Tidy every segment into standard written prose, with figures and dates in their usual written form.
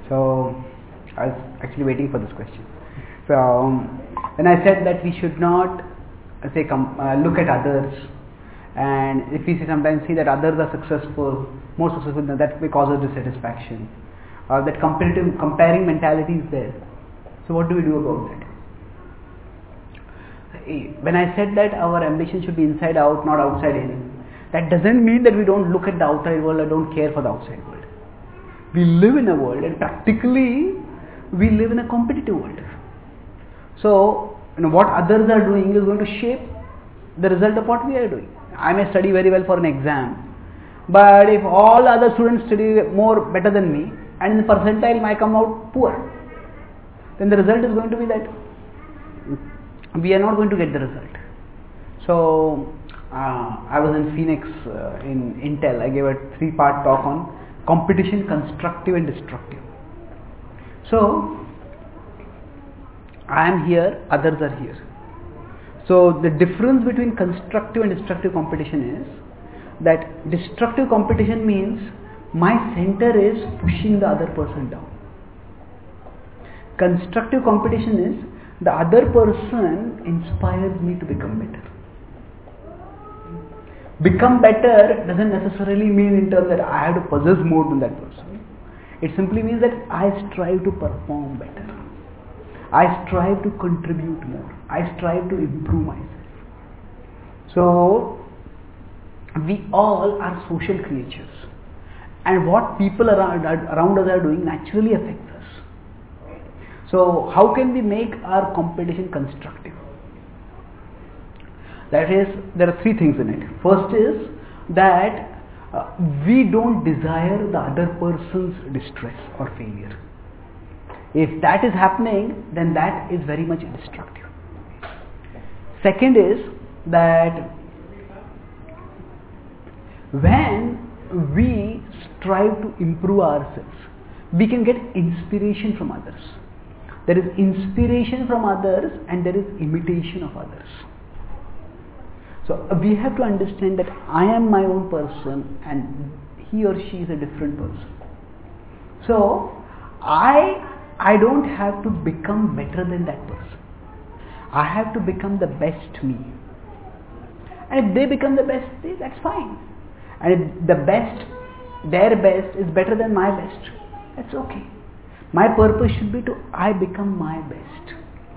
So I was actually waiting for this question. So when I said that we should not say look at others, and if we sometimes see that others are successful, more successful, then that may cause us dissatisfaction, or that comparing mentality is there. So what do we do about that? When I said that our ambition should be inside out, not outside in, that doesn't mean that we don't look at the outside world or don't care for the outside world. We live in a world, and practically we live in a competitive world. So what others are doing is going to shape the result of what we are doing. I may study very well for an exam, but if all other students study better than me, and in the percentile I come out poor, then the result is going to be that we are not going to get the result. So I was in Phoenix in Intel. I gave a 3-part talk on competition, constructive and destructive. So I am here, others are here. So the difference between constructive and destructive competition is that destructive competition means my center is pushing the other person down. Constructive competition is the other person inspires me to become better. Become better doesn't necessarily mean in terms that I have to possess more than that person. It simply means that I strive to perform better. I strive to contribute more. I strive to improve myself. So we all are social creatures, and what people around us are doing naturally affects us. So how can we make our competition constructive? That is, there are 3 things in it. First is that we don't desire the other person's distress or failure. If that is happening, then that is very much destructive. Second is that when we strive to improve ourselves, we can get inspiration from others. There is inspiration from others and there is imitation of others. So we have to understand that I am my own person and he or she is a different person. So I don't have to become better than that person. I have to become the best me. And if they become the best, that's fine. And if the best, their best is better than my best, that's okay. My purpose should be I become my best.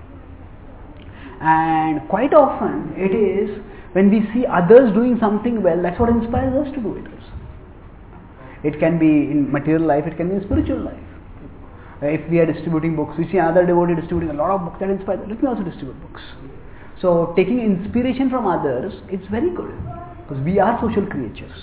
And quite often it is when we see others doing something well, that's what inspires us to do it also. It can be in material life, it can be in spiritual life. If we are distributing books, we see another devotee distributing a lot of books, that inspires us. Let me also distribute books. So taking inspiration from others, it's very good, because we are social creatures.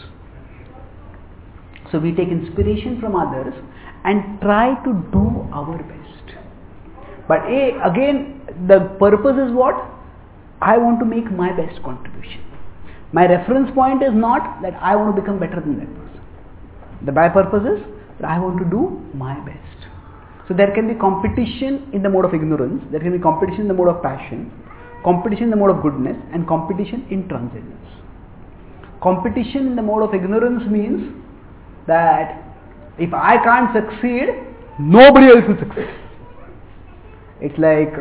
So we take inspiration from others and try to do our best. But again, the purpose is what? I want to make my best contribution. My reference point is not that I want to become better than that person. My purpose is that I want to do my best. So there can be competition in the mode of ignorance, there can be competition in the mode of passion, competition in the mode of goodness, and competition in transcendence. Competition in the mode of ignorance means that if I can't succeed, nobody else will succeed. It's like,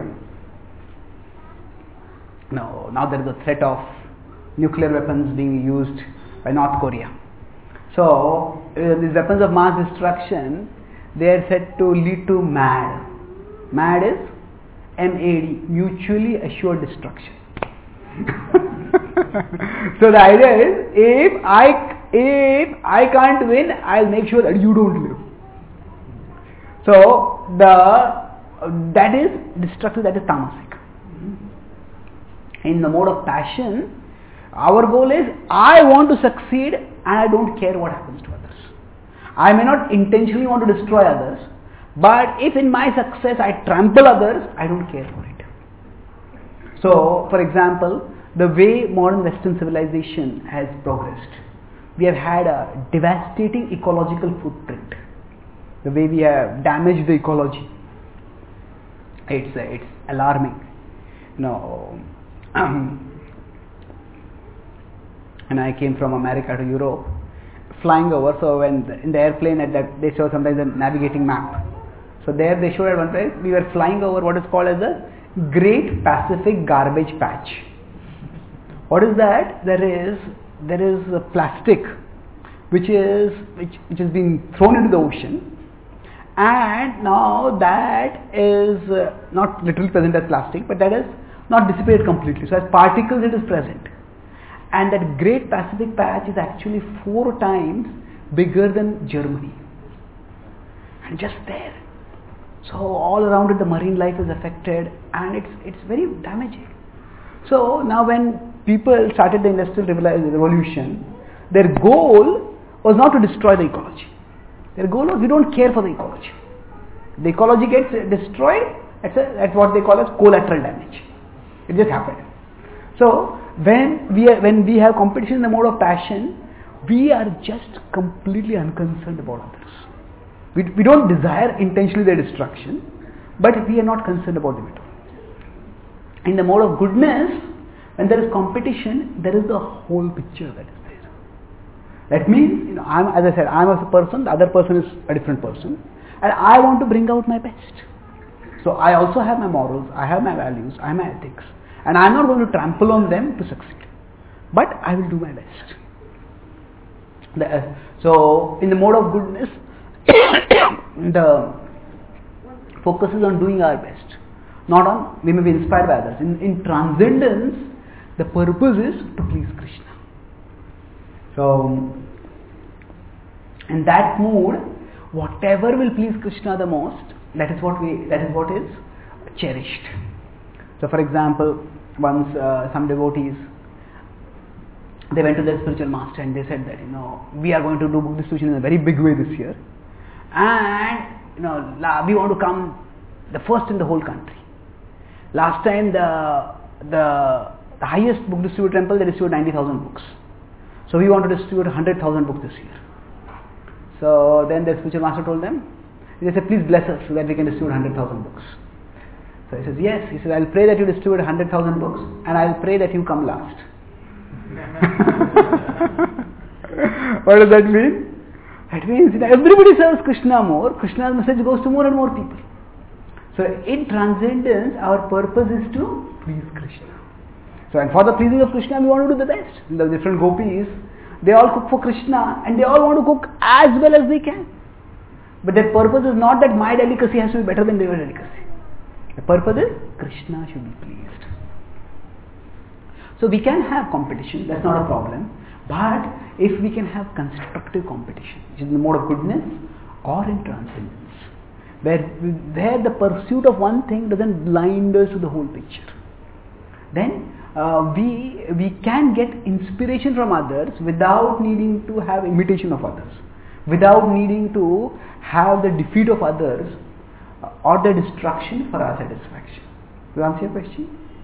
now there is a threat of nuclear weapons being used by North Korea. So these weapons of mass destruction, they are said to lead to MAD. MAD is MAD, mutually assured destruction. So the idea is, if I can't win, I'll make sure that you don't live. So that is destructive, that is tamasic. In the mode of passion, our goal is, I want to succeed and I don't care what happens to others. I may not intentionally want to destroy others, but if in my success I trample others, I don't care for it. So, for example, the way modern Western civilization has progressed, we have had a devastating ecological footprint. The way we have damaged the ecology, it's alarming. And I came from America to Europe, flying over, so when in the airplane they show sometimes a navigating map. So there they showed at one place, we were flying over what is called as the Great Pacific Garbage Patch. What is that? There is a plastic which has been thrown into the ocean, and now that is not literally present as plastic, but that is not dissipated completely. So as particles it is present, and that Great Pacific Patch is actually 4 times bigger than Germany, and just there. So all around it the marine life is affected, and it's very damaging. So now when people started the industrial revolution, their goal was not to destroy the ecology. Their goal was, we don't care for the ecology. The ecology gets destroyed, that's what they call as collateral damage. It just happened. So when we have competition in the mode of passion, we are just completely unconcerned about others. We don't desire intentionally their destruction, but we are not concerned about them at all. In the mode of goodness, when there is competition, there is the whole picture that is there. That means, as I said, I am a person, the other person is a different person, and I want to bring out my best. So I also have my morals, I have my values, I have my ethics, and I am not going to trample on them to succeed, but I will do my best. So in the mode of goodness, the focus is on doing our best, not on, we may be inspired by others. In transcendence, the purpose is to please Krishna. So in that mood, whatever will please Krishna the most, that is what is cherished. So for example, once some devotees, they went to their spiritual master and they said that we are going to do book distribution in a very big way this year, and we want to come the first in the whole country. Last time the highest book distributor temple, they distributed 90,000 books. So we want to distribute 100,000 books this year. So then the spiritual master told them, they said, please bless us so that we can distribute 100,000 books. So he says, yes. He says, I'll pray that you distribute 100,000 books, and I'll pray that you come last. What does that mean? That means everybody serves Krishna more, Krishna's message goes to more and more people. So in transcendence, our purpose is to please Krishna. So and for the pleasing of Krishna, we want to do the best. The different gopis, they all cook for Krishna, and they all want to cook as well as they can. But their purpose is not that my delicacy has to be better than their delicacy. The purpose is Krishna should be pleased. So we can have competition, that's not a problem. But if we can have constructive competition, which is in the mode of goodness or in transcendence, where the pursuit of one thing doesn't blind us to the whole picture, then we can get inspiration from others without needing to have imitation of others, without needing to have the defeat of others or the destruction for our satisfaction. Do you answer your question?